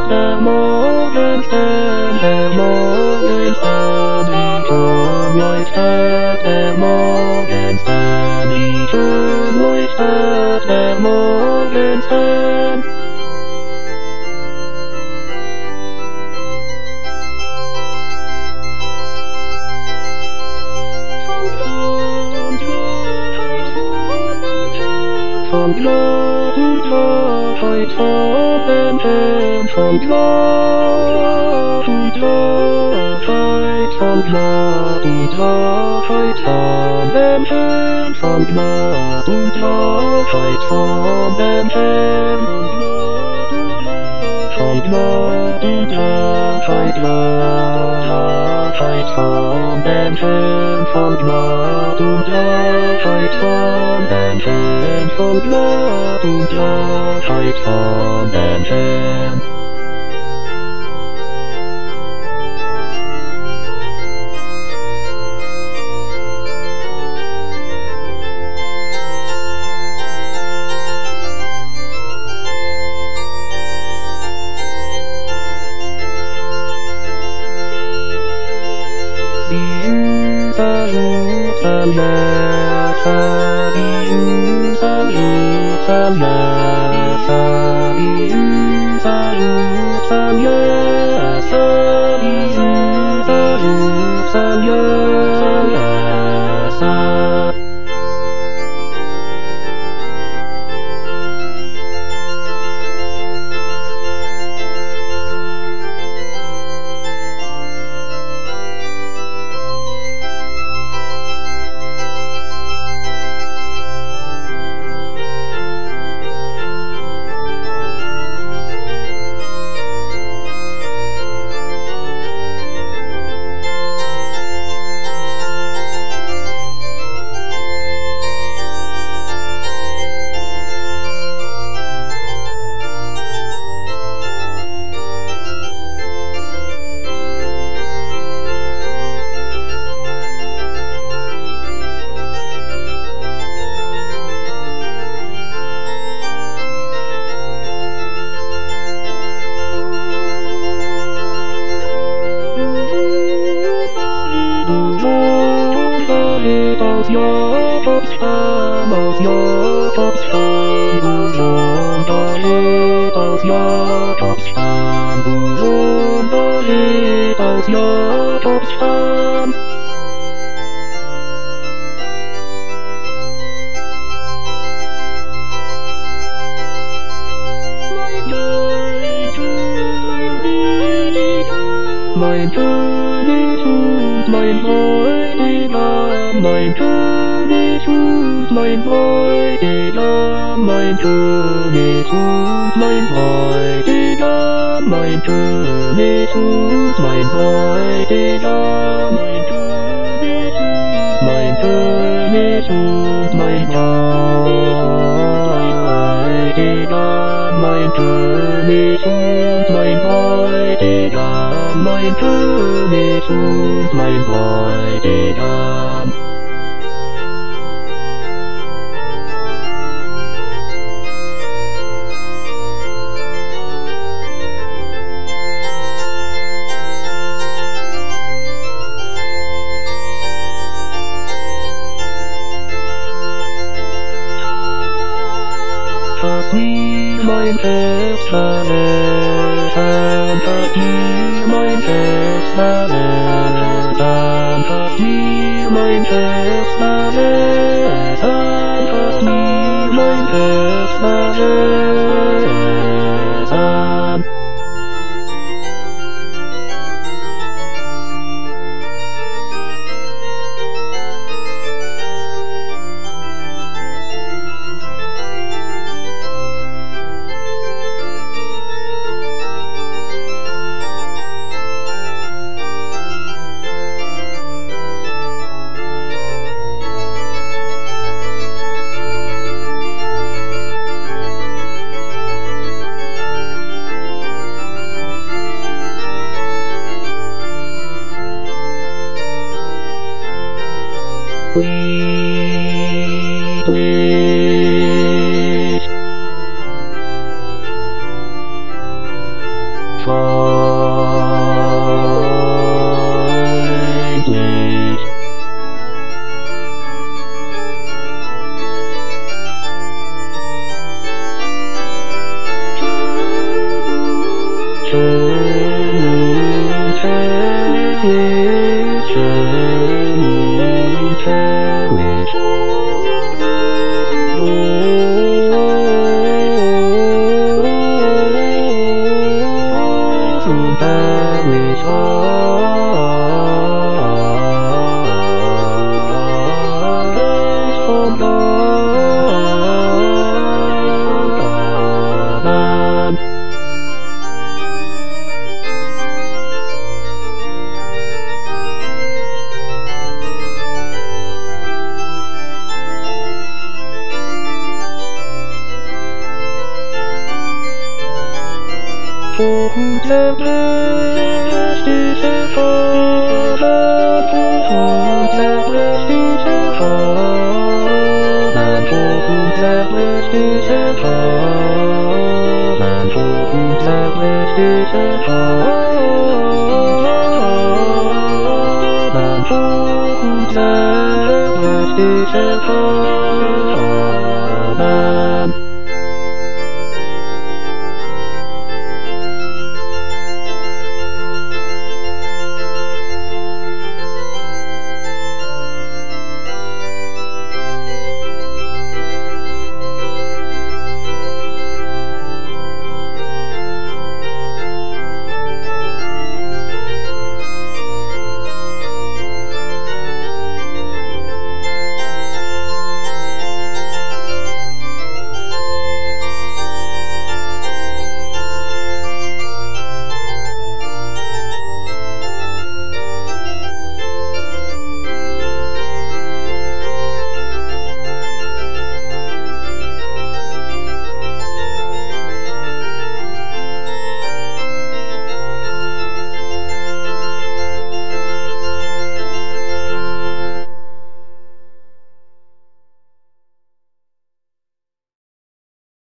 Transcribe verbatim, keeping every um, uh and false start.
der Morgenstern, der Morgenstern, wie schön leuchtet der Morgenstern, wie schön leuchtet der Morgenstern. Von Glas und Klarheit haben fern, von Glas und Klarheit, von Glas und Klarheit haben fern, von Glas und Klarheit haben fern, von Glas und Klarheit, Klarheit haben fern, von Glas und Klarheit haben fern, von Glas und Klarheit haben fern. Aus Jakobs Stamm, aus Jakobs Stamm, du Wunderlied aus Jakobs Stamm, du Wunderlied aus Jakobs Stamm. Mein König und mein Bräutigam, mein König und mein Bräutigam, mein König und mein Bräutigam, mein König und mein Bräutigam, mein König und mein Bräutigam, mein König und mein Bräutigam, mein König und mein Bräutigam. Hast mir mein Herz verletzen, hast mir mein Herz verletzen, hast mir mein Herz verletzen, hast mir mein Herz verletzen. For who the blessed is the Father, for who the blessed is the Father, and for who the blessed is the Father, and for who the blessed is the Father, and for who the blessed is the Father.